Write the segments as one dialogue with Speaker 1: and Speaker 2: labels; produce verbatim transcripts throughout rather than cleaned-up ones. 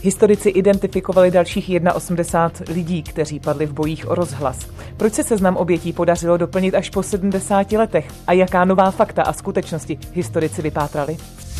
Speaker 1: Historici identifikovali dalších osmdesát jedna lidí, kteří padli v bojích o rozhlas. Proč se seznam obětí podařilo doplnit až po sedmdesáti letech? A jaká nová fakta a skutečnosti historici vypátrali?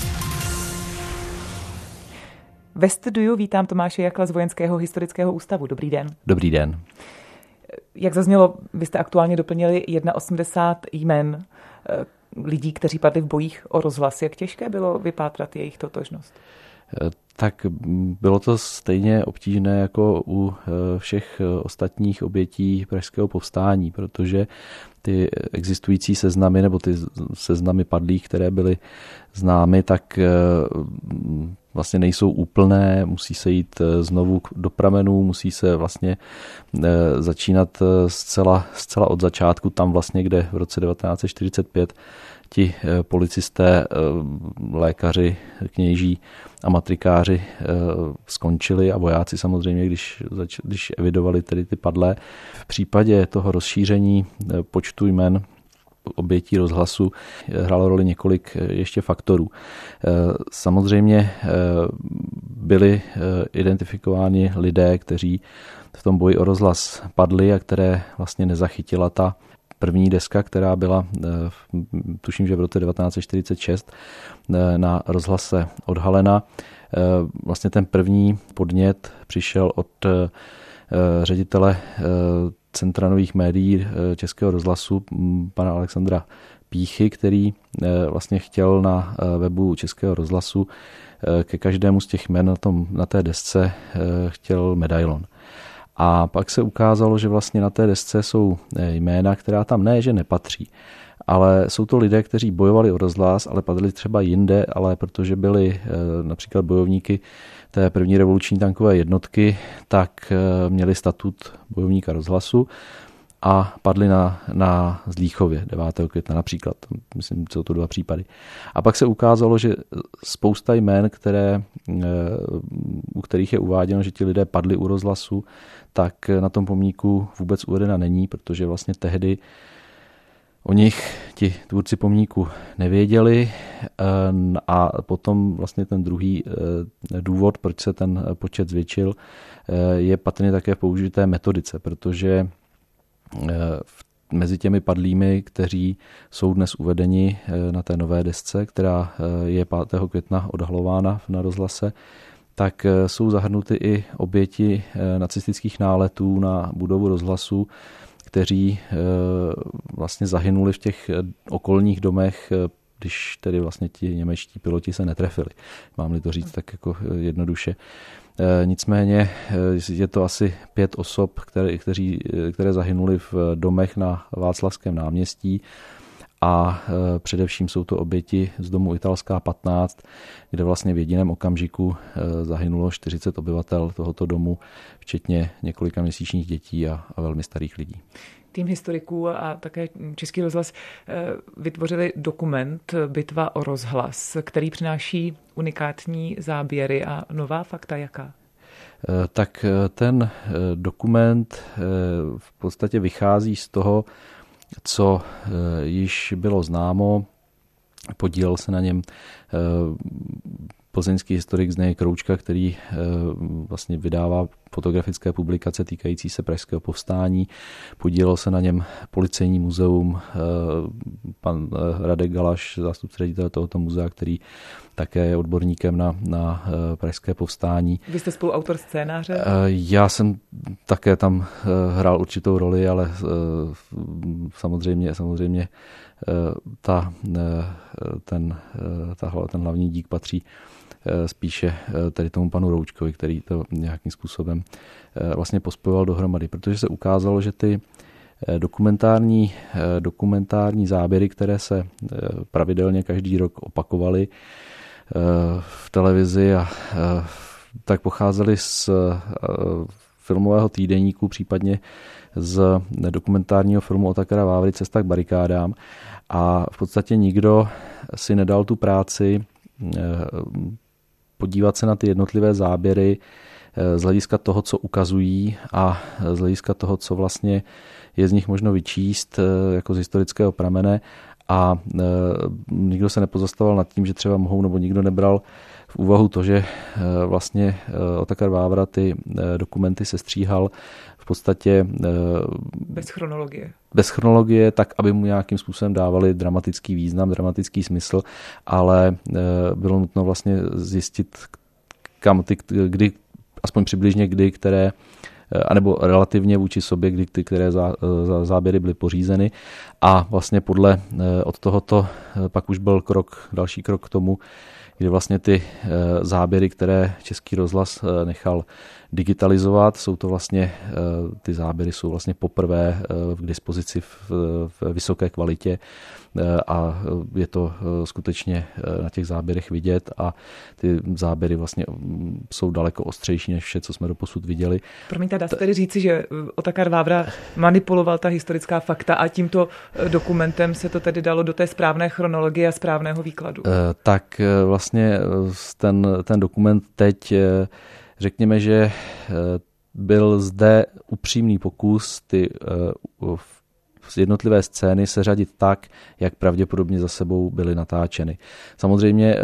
Speaker 1: Ve studiu vítám Tomáše Jakla z Vojenského historického ústavu. Dobrý den.
Speaker 2: Dobrý den.
Speaker 1: Jak zaznělo, vy jste aktuálně doplnili osmdesát jedna jmen lidí, kteří padli v bojích o rozhlas. Jak těžké bylo vypátrat jejich totožnost?
Speaker 2: Tak bylo to stejně obtížné jako u všech ostatních obětí pražského povstání, protože ty existující seznamy nebo ty seznamy padlých, které byly známy, tak vlastně nejsou úplné, musí se jít znovu do pramenů, musí se vlastně začínat zcela, zcela od začátku, tam vlastně, kde v roce devatenáct set čtyřicet pět ti policisté, lékaři, kněží a matrikáři skončili a vojáci samozřejmě, když, když evidovali tedy ty padlé. V případě toho rozšíření počtu jmen obětí rozhlasu hrálo roli několik ještě faktorů. Samozřejmě byli identifikováni lidé, kteří v tom boji o rozhlas padli a které vlastně nezachytila ta první deska, která byla, tuším, že v roce devatenáct set čtyřicet šest na rozhlase odhalena. Vlastně ten první podnět přišel od ředitele Centra nových médií Českého rozhlasu, pana Alexandra Píchy, který vlastně chtěl na webu Českého rozhlasu ke každému z těch jmen na, tom, na té desce chtěl medailon. A pak se ukázalo, že vlastně na té desce jsou jména, která tam ne, že nepatří, ale jsou to lidé, kteří bojovali o rozhlas, ale padli třeba jinde, ale protože byli například bojovníky té první revoluční tankové jednotky, tak měli statut bojovníka rozhlasu a padli na, na Zlíchově devátého května například. Myslím, jsou to dva případy. A pak se ukázalo, že spousta jmén, které, u kterých je uváděno, že ti lidé padli u rozhlasu, tak na tom pomníku vůbec uvedena není, protože vlastně tehdy o nich ti tvůrci pomníku nevěděli a potom vlastně ten druhý důvod, proč se ten počet zvětšil, je patrně také v použité metodice, protože mezi těmi padlými, kteří jsou dnes uvedeni na té nové desce, která je pátého května odhalována na rozhlase, tak jsou zahrnuty i oběti nacistických náletů na budovu rozhlasu, kteří vlastně zahynuli v těch okolních domech, když tedy vlastně ti němečtí piloti se netrefili. Mám-li to říct tak jako jednoduše. Nicméně je to asi pět osob, které, kteří, které zahynuli v domech na Václavském náměstí a především jsou to oběti z domu Italská patnáct, kde vlastně v jediném okamžiku zahynulo čtyřicet obyvatel tohoto domu, včetně několika měsíčních dětí a, a velmi starých lidí.
Speaker 1: Tým historiků a také Český rozhlas vytvořili dokument Bitva o rozhlas, který přináší unikátní záběry a nová fakta. Jaká?
Speaker 2: Tak ten dokument v podstatě vychází z toho, co již bylo známo. Podílel se na něm plzeňský historik Zdeněk Kroučka, který vlastně vydává fotografické publikace týkající se pražského povstání. Podílel se na něm Policejní muzeum, pan Radek Galaš, zástupce ředitele tohoto muzea, který také je odborníkem na, na pražské povstání.
Speaker 1: Vy jste spoluautor scénáře?
Speaker 2: Já jsem také tam hrál určitou roli, ale samozřejmě, samozřejmě ta, ten, ta, ten hlavní dík patří spíše tedy tomu panu Roučkovi, který to nějakým způsobem vlastně pospojoval dohromady, protože se ukázalo, že ty dokumentární, dokumentární záběry, které se pravidelně každý rok opakovaly v televizi, a tak pocházely z filmového týdeníku, případně z dokumentárního filmu Otakara Vávry Cesta k barikádám, a v podstatě nikdo si nedal tu práci podívat se na ty jednotlivé záběry z hlediska toho, co ukazují, a z hlediska toho, co vlastně je z nich možno vyčíst jako z historického pramene, a nikdo se nepozastavoval nad tím, že třeba mohou, nebo nikdo nebral v v úvahu to, že vlastně Otakar Vávra ty dokumenty sestříhal v podstatě
Speaker 1: bez chronologie.
Speaker 2: Bez chronologie, tak, aby mu nějakým způsobem dávali dramatický význam, dramatický smysl, ale bylo nutno vlastně zjistit, kam ty, kdy, aspoň přibližně kdy, které, anebo relativně vůči sobě, kdy ty, které zá, záběry byly pořízeny. A vlastně podle od tohoto pak už byl krok, další krok k tomu, kdy vlastně ty záběry, které Český rozhlas nechal digitalizovat, jsou to vlastně, ty záběry jsou vlastně poprvé k dispozici v, v vysoké kvalitě a je to skutečně na těch záběrech vidět a ty záběry vlastně jsou daleko ostřejší než vše, co jsme doposud viděli.
Speaker 1: Promiňte, dá se tedy říci, že Otakar Vávra manipuloval ta historická fakta a tímto dokumentem se to tedy dalo do té správné chronologie a správného výkladu?
Speaker 2: Tak vlastně ten, ten dokument teď, řekněme, že byl zde upřímný pokus ty jednotlivé scény seřadit tak, jak pravděpodobně za sebou byly natáčeny. Samozřejmě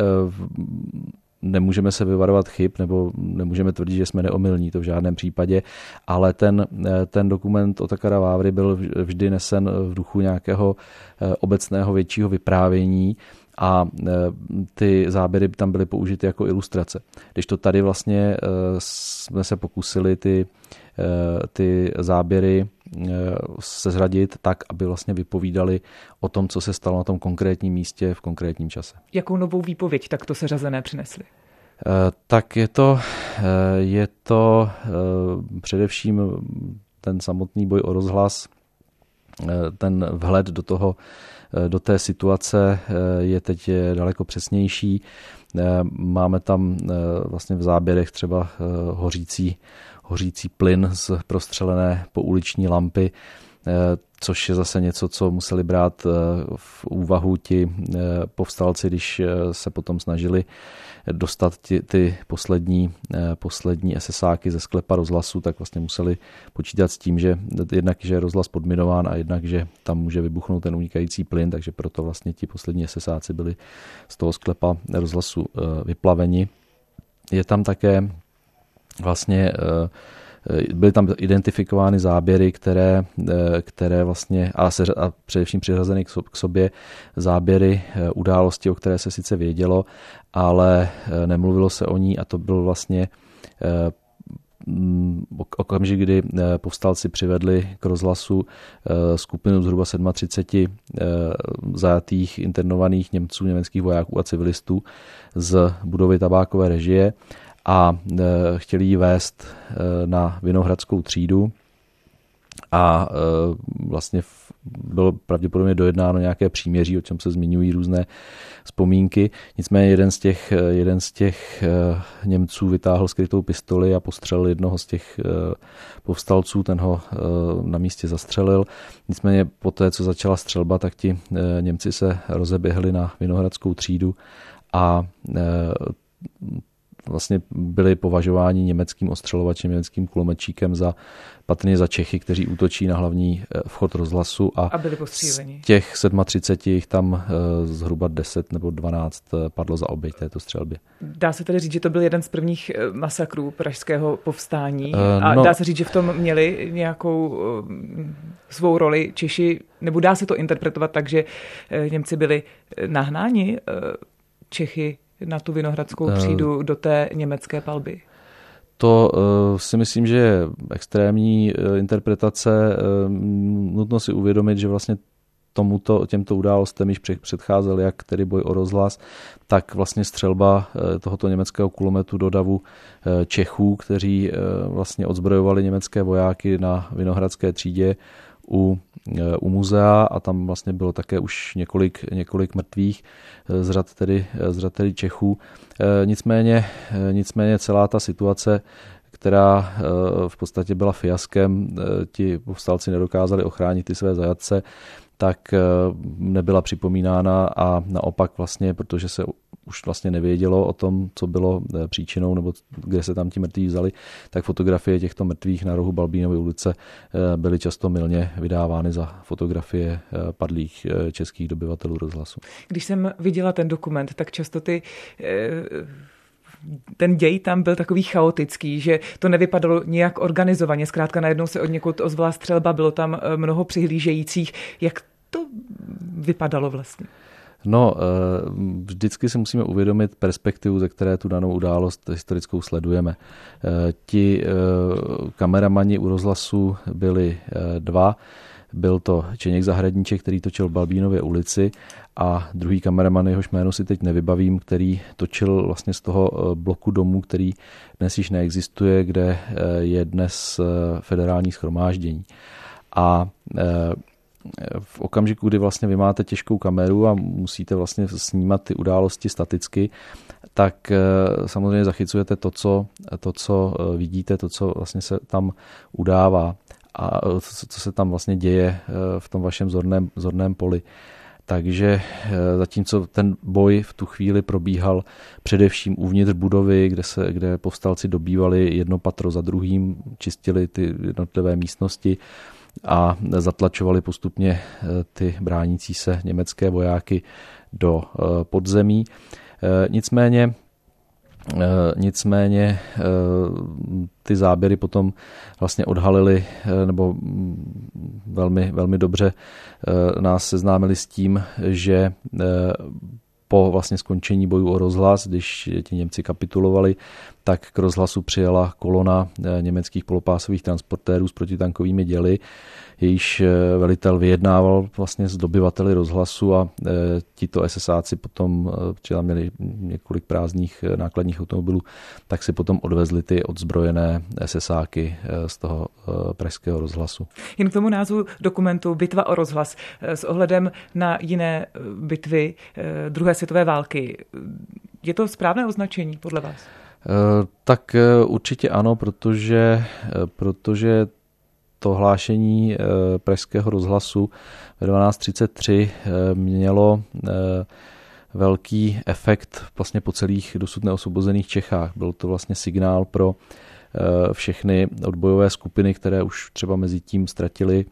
Speaker 2: nemůžeme se vyvarovat chyb, nebo nemůžeme tvrdit, že jsme neomylní, to v žádném případě, ale ten, ten dokument Otakara Vávry byl vždy nesen v duchu nějakého obecného většího vyprávění a ty záběry tam byly použity jako ilustrace. Když to tady vlastně jsme se pokusili ty, ty záběry sezradit tak, aby vlastně vypovídali o tom, co se stalo na tom konkrétním místě v konkrétním čase.
Speaker 1: Jakou novou výpověď takto seřazené přinesli?
Speaker 2: Tak je to, je to především ten samotný boj o rozhlas, ten vhled do toho, do té situace je teď daleko přesnější. Máme tam vlastně v záběrech třeba hořící, hořící plyn z prostřelené pouliční lampy, což je zase něco, co museli brát v úvahu ti povstalci, když se potom snažili dostat ty, ty poslední, poslední esesáky ze sklepa rozhlasu, tak vlastně museli počítat s tím, že jednak, že je rozhlas podminován a jednak, že tam může vybuchnout ten unikající plyn, takže proto vlastně ti poslední esesáci byli z toho sklepa rozhlasu vyplaveni. Je tam také vlastně byly tam identifikovány záběry, které, které vlastně, a, se, a především přiřazeny k sobě záběry události, o které se sice vědělo, ale nemluvilo se o ní a to byl vlastně okamžik, kdy povstalci přivedli k rozhlasu skupinu zhruba třicet sedm zajatých internovaných Němců, německých vojáků a civilistů z budovy tabákové režie a chtěli ji vést na Vinohradskou třídu a vlastně bylo pravděpodobně dojednáno nějaké příměří, o čem se zmiňují různé vzpomínky. Nicméně jeden z těch, jeden z těch Němců vytáhl skrytou pistoli a postřelil jednoho z těch povstalců, ten ho na místě zastřelil. Nicméně po té, co začala střelba, tak ti Němci se rozeběhli na Vinohradskou třídu a vlastně byli považováni německým ostřelovačem, německým kulometčíkem za patrně za Čechy, kteří útočí na hlavní vchod rozhlasu a,
Speaker 1: a byli postříleni.
Speaker 2: Z těch třicet sedm jich tam zhruba deset nebo dvanáct padlo za oběť této střelbě.
Speaker 1: Dá se tedy říct, že to byl jeden z prvních masakrů pražského povstání a no, dá se říct, že v tom měli nějakou svou roli Češi, nebo dá se to interpretovat tak, že Němci byli nahnáni Čechy na tu Vinohradskou třídu uh, do té německé palby?
Speaker 2: To uh, si myslím, že je extrémní uh, interpretace. Uh, nutno si uvědomit, že vlastně tomuto, těmto událostem již předcházel jak tedy boj o rozhlas, tak vlastně střelba uh, tohoto německého kulometu do davu uh, Čechů, kteří uh, vlastně odzbrojovali německé vojáky na Vinohradské třídě u, u muzea a tam vlastně bylo také už několik, několik mrtvých z řad tedy, z řad tedy Čechů. Nicméně, nicméně celá ta situace, která v podstatě byla fiaskem, ti povstalci nedokázali ochránit ty své zajatce, tak nebyla připomínána a naopak vlastně, protože se už vlastně nevědělo o tom, co bylo příčinou nebo kde se tam ti mrtví vzali, tak fotografie těchto mrtvých na rohu Balbínovy ulice byly často mylně vydávány za fotografie padlých českých dobyvatelů rozhlasu.
Speaker 1: Když jsem viděla ten dokument, tak často ty ten děj tam byl takový chaotický, že to nevypadalo nějak organizovaně. Zkrátka najednou se od někud ozvala střelba, bylo tam mnoho přihlížejících. Jak to vypadalo vlastně?
Speaker 2: No, vždycky si musíme uvědomit perspektivu, ze které tu danou událost historickou sledujeme. Ti kameramani u rozhlasu byli dva. Byl to Čeněk Zahradníček, který točil v Balbínově ulici, a druhý kameraman, jehož jméno si teď nevybavím, který točil vlastně z toho bloku domů, který dnes již neexistuje, kde je dnes federální shromáždění. A v okamžiku, kdy vlastně vy máte těžkou kameru a musíte vlastně snímat ty události staticky, tak samozřejmě zachycujete to, co, to, co vidíte, to, co vlastně se tam udává a co se tam vlastně děje v tom vašem zorném, zorném poli. Takže zatímco ten boj v tu chvíli probíhal především uvnitř budovy, kde, se, kde povstalci dobývali jedno patro za druhým, čistili ty jednotlivé místnosti a zatlačovali postupně ty bránící se německé vojáky do podzemí. Nicméně Nicméně ty záběry potom vlastně odhalily nebo velmi, velmi dobře nás seznámili s tím, že po vlastně skončení bojů o rozhlas, když ti Němci kapitulovali, tak k rozhlasu přijela kolona německých polopásových transportérů s protitankovými děly. Jejíž velitel vyjednával vlastně s dobyvateli rozhlasu a tito esesáci potom, protože tam měli několik prázdných nákladních automobilů, tak si potom odvezli ty odzbrojené esesáky z toho pražského rozhlasu.
Speaker 1: Jen k tomu názvu dokumentu Bitva o rozhlas s ohledem na jiné bitvy druhé světové války. Je to správné označení podle vás?
Speaker 2: Tak určitě ano, protože, protože to hlášení pražského rozhlasu ve dvanáct třicet tři mělo velký efekt vlastně po celých dosud neosvobozených Čechách. Byl to vlastně signál pro všechny odbojové skupiny, které už třeba mezi tím ztratili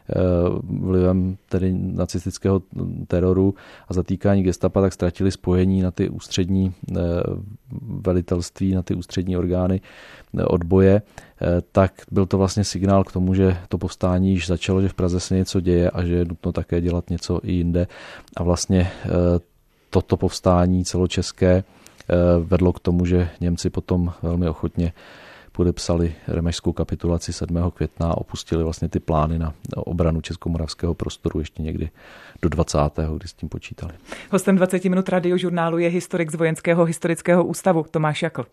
Speaker 2: vlivem tedy nacistického teroru a zatýkání gestapa, tak ztratili spojení na ty ústřední velitelství, na ty ústřední orgány odboje, tak byl to vlastně signál k tomu, že to povstání již začalo, že v Praze se něco děje a že je nutno také dělat něco i jinde. A vlastně toto povstání celočeské vedlo k tomu, že Němci potom velmi ochotně podepsali remešskou kapitulaci sedmého května a opustili vlastně ty plány na obranu českomoravského prostoru ještě někdy do dvacátého kdy s tím počítali.
Speaker 1: Hostem dvacet minut radiožurnálu je historik z Vojenského historického ústavu Tomáš Jakl.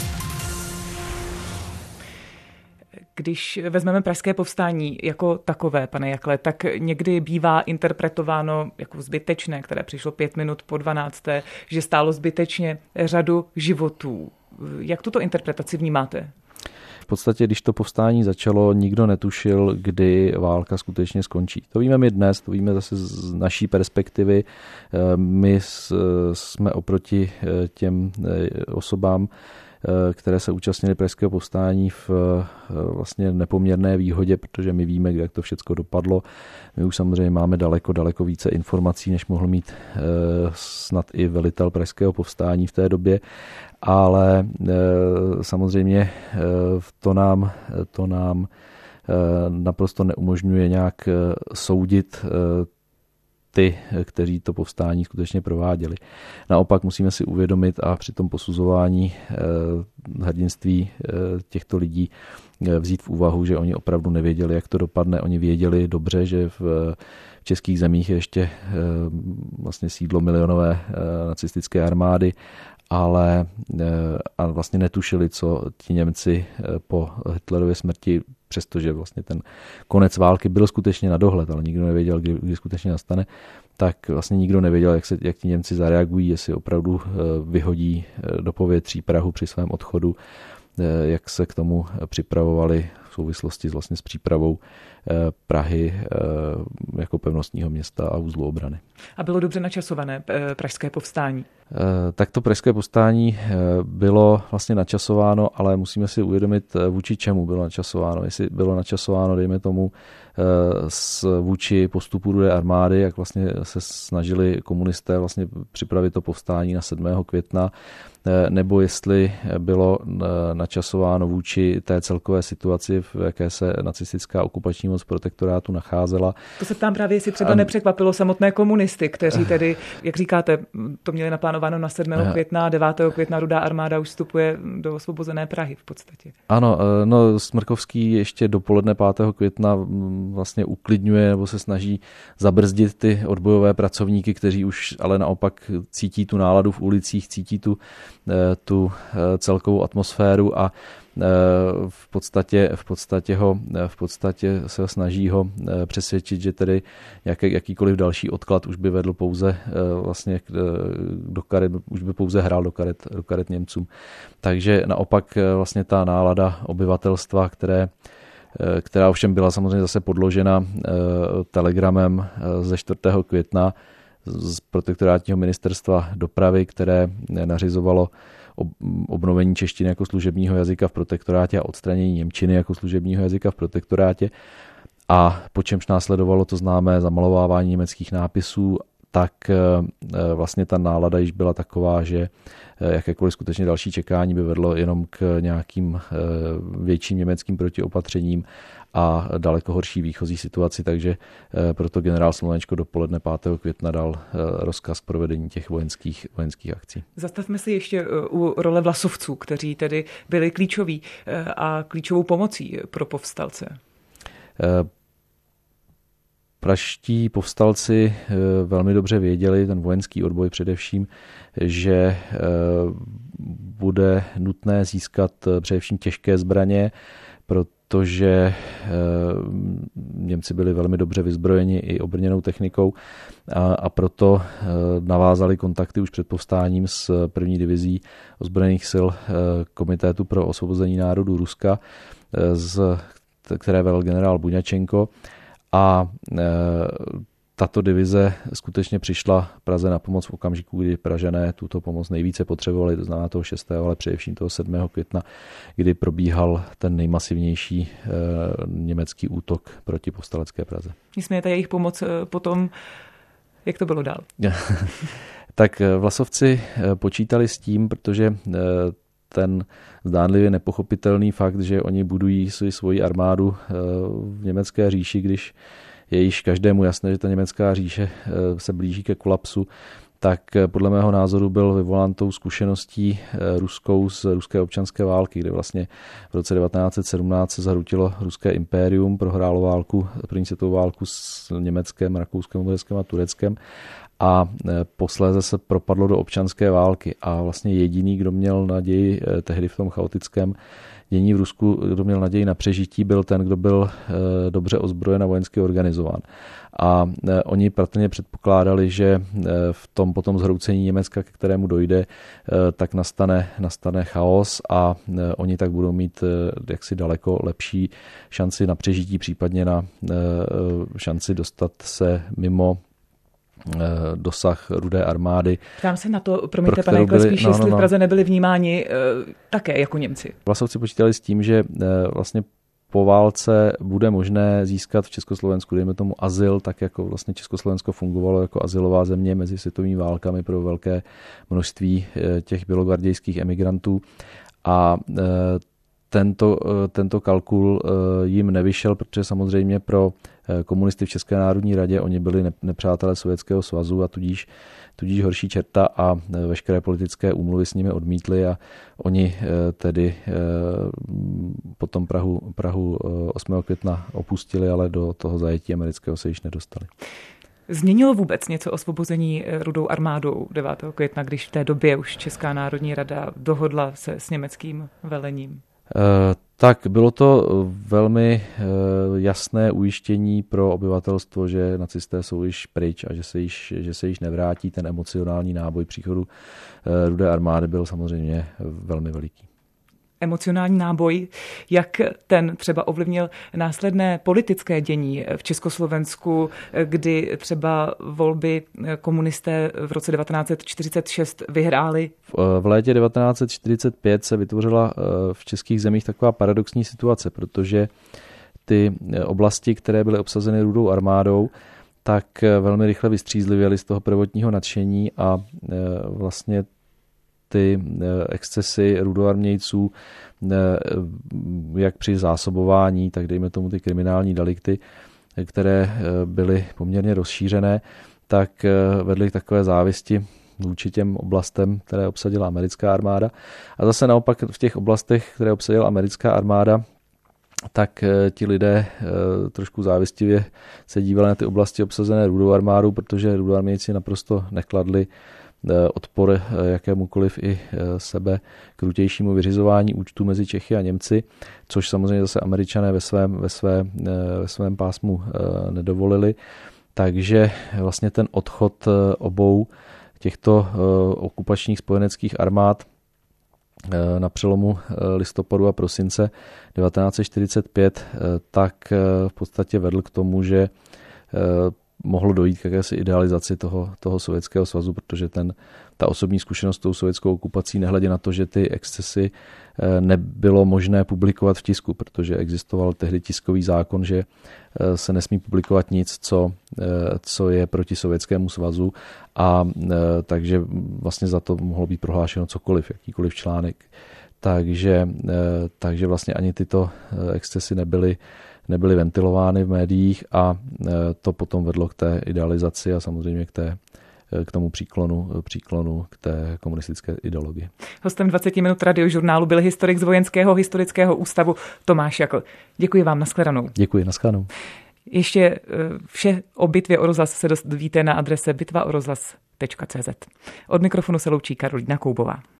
Speaker 1: Když vezmeme pražské povstání jako takové, pane Jakle, tak někdy bývá interpretováno jako zbytečné, které přišlo pět minut po dvanácté, že stálo zbytečně řadu životů. Jak tuto interpretaci vnímáte?
Speaker 2: V podstatě, když to povstání začalo, nikdo netušil, kdy válka skutečně skončí. To víme my dnes, to víme zase z naší perspektivy. My jsme oproti těm osobám, které se účastnili pražského povstání, v vlastně nepoměrné výhodě, protože my víme, jak to všechno dopadlo. My už samozřejmě máme daleko, daleko více informací, než mohl mít snad i velitel pražského povstání v té době, ale samozřejmě to nám, to nám naprosto neumožňuje nějak soudit ty, kteří to povstání skutečně prováděli. Naopak musíme si uvědomit a při tom posuzování hrdinství těchto lidí vzít v úvahu, že oni opravdu nevěděli, jak to dopadne. Oni věděli dobře, že v českých zemích je ještě vlastně sídlo milionové nacistické armády, ale a vlastně netušili, co ti Němci po Hitlerově smrti, přestože vlastně ten konec války byl skutečně na dohled, ale nikdo nevěděl, kdy, kdy skutečně nastane, tak vlastně nikdo nevěděl, jak, se, jak ti Němci zareagují, jestli opravdu vyhodí do povětří Prahu při svém odchodu, jak se k tomu připravovali v souvislosti vlastně s přípravou Prahy jako pevnostního města a uzlu obrany.
Speaker 1: A bylo dobře načasované pražské povstání?
Speaker 2: Tak to pražské povstání bylo vlastně načasováno, ale musíme si uvědomit, vůči čemu bylo načasováno. Jestli bylo načasováno, dejme tomu, s vůči postupu Rudé armády, jak vlastně se snažili komunisté vlastně připravit to povstání na sedmého května, nebo jestli bylo načasováno vůči té celkové situaci, v jaké se nacistická okupační moc protektorátu nacházela.
Speaker 1: To se ptám právě, jestli třeba nepřekvapilo samotné komunisty, kteří tedy, jak říkáte, to měli naplánováno na sedmého května, devátého května Rudá armáda už vstupuje do osvobozené Prahy v podstatě.
Speaker 2: Ano, no Smrkovský ještě dopoledne pátého května vlastně uklidňuje nebo se snaží zabrzdit ty odbojové pracovníky, kteří už ale naopak cítí tu náladu v ulicích, cítí tu tu celkovou atmosféru a v podstatě, v podstatě, ho, v podstatě se snaží ho přesvědčit, že tedy jaký, jakýkoliv další odklad už by vedl pouze vlastně do karet, už by pouze hrál do karet, do karet Němcům. Takže naopak vlastně ta nálada obyvatelstva, které která ovšem byla samozřejmě zase podložena telegramem ze čtvrtého května z protektorátního ministerstva dopravy, které nařizovalo obnovení češtiny jako služebního jazyka v protektorátě a odstranění němčiny jako služebního jazyka v protektorátě. A po čemž následovalo to známé zamalovávání německých nápisů, tak vlastně ta nálada již byla taková, že jakékoliv skutečně další čekání by vedlo jenom k nějakým větším německým protiopatřením a daleko horší výchozí situaci, takže proto generál Slovenečko dopoledne pátého května dal rozkaz k provedení těch vojenských, vojenských akcí.
Speaker 1: Zastavme se ještě u role vlasovců, kteří tedy byli klíčoví a klíčovou pomocí pro povstalce.
Speaker 2: Pražští povstalci velmi dobře věděli, ten vojenský odboj především, že bude nutné získat především těžké zbraně, protože Němci byli velmi dobře vyzbrojeni i obrněnou technikou a, a proto navázali kontakty už před povstáním s první divizí ozbrojených sil Komitetu pro osvobození národů Ruska, z, které vedl generál Buňačenko. A e, tato divize skutečně přišla Praze na pomoc v okamžiku, kdy Pražané tuto pomoc nejvíce potřebovali, to znamená toho šestého ale především toho sedmého května, kdy probíhal ten nejmasivnější e, německý útok proti povstalecké Praze.
Speaker 1: Nicméně ta jejich pomoc potom, jak to bylo dál?
Speaker 2: Tak vlasovci počítali s tím, protože e, ten zdánlivě nepochopitelný fakt, že oni budují si svoji armádu v německé říši, když je již každému jasné, že ta německá říše se blíží ke kolapsu, tak podle mého názoru byl vyvolán tou zkušeností ruskou z ruské občanské války, kde vlastně v roce devatenáct set sedmnáct se zhrutilo ruské impérium, prohrálo válku, první světovou válku s Německem, Rakouskem, Uherskem a Tureckem a posléze se propadlo do občanské války a vlastně jediný, kdo měl naději tehdy v tom chaotickém dění v Rusku, kdo měl naději na přežití, byl ten, kdo byl dobře ozbrojen a vojensky organizován. A oni patrně předpokládali, že v tom potom zhroucení Německa, ke kterému dojde, tak nastane, nastane chaos a oni tak budou mít jaksi daleko lepší šanci na přežití, případně na šanci dostat se mimo dosah Rudé armády.
Speaker 1: Ptám se na to, promiňte, pro pane Klespiš, no, jestli no, no. v Praze nebyli vnímáni uh, také jako Němci. Vlasovci
Speaker 2: počítali s tím, že uh, vlastně po válce bude možné získat v Československu, dejme tomu azyl, tak jako vlastně Československo fungovalo jako azylová země mezi světovými válkami pro velké množství uh, těch bělogvardějských emigrantů a uh, Tento, tento kalkul jim nevyšel, protože samozřejmě pro komunisty v České národní radě oni byli nepřátelé Sovětského svazu a tudíž, tudíž horší čerta a veškeré politické úmluvy s nimi odmítli a oni tedy potom Prahu, Prahu osmého května opustili, ale do toho zajetí amerického se již nedostali.
Speaker 1: Změnilo vůbec něco osvobození Rudou armádou devátého května, když v té době už Česká národní rada dohodla se s německým velením?
Speaker 2: Tak bylo to velmi jasné ujištění pro obyvatelstvo, že nacisté jsou již pryč a že se již, že se již nevrátí. Ten emocionální náboj příchodu Rudé armády byl samozřejmě velmi veliký.
Speaker 1: Emocionální náboj, jak ten třeba ovlivnil následné politické dění v Československu, kdy třeba volby komunisté v roce devatenáct set čtyřicet šest vyhráli?
Speaker 2: V létě devatenáct set čtyřicet pět se vytvořila v českých zemích taková paradoxní situace, protože ty oblasti, které byly obsazeny Rudou armádou, tak velmi rychle vystřízlivěly z toho prvotního nadšení a vlastně ty excesy rudoarmějců, jak při zásobování, tak dejme tomu ty kriminální delikty, které byly poměrně rozšířené, tak vedly k takové závisti vůči těm oblastem, které obsadila americká armáda. A zase naopak v těch oblastech, které obsadila americká armáda, tak ti lidé trošku závistivě se dívali na ty oblasti obsazené Rudou armádou, protože rudoarmějci naprosto nekladli odpor jakémukoliv i sebe krutějšímu vyřizování účtů mezi Čechy a Němci, což samozřejmě zase Američané ve svém, ve své, ve svém pásmu nedovolili. Takže vlastně ten odchod obou těchto okupačních spojeneckých armád na přelomu listopadu a prosince devatenáct set čtyřicet pět tak v podstatě vedl k tomu, že mohlo dojít k jakési idealizaci toho, toho Sovětského svazu, protože ten, ta osobní zkušenost s tou sovětskou okupací, nehledě na to, že ty excesy nebylo možné publikovat v tisku, protože existoval tehdy tiskový zákon, že se nesmí publikovat nic, co, co je proti Sovětskému svazu, a takže vlastně za to mohlo být prohlášeno cokoliv, jakýkoliv článek. Takže, takže vlastně ani tyto excesy nebyly nebyly ventilovány v médiích a to potom vedlo k té idealizaci a samozřejmě k, té, k tomu příklonu, příklonu k té komunistické ideologii.
Speaker 1: Hostem dvacet minut Radiožurnálu byl historik z Vojenského historického ústavu Tomáš Jakl. Děkuji vám, nashledanou.
Speaker 2: Děkuji, nashledanou.
Speaker 1: Ještě vše o bitvě o rozhlas se dozvíte na adrese bitva o rozhlas tečka cé zet. Od mikrofonu se loučí Karolína Koubová.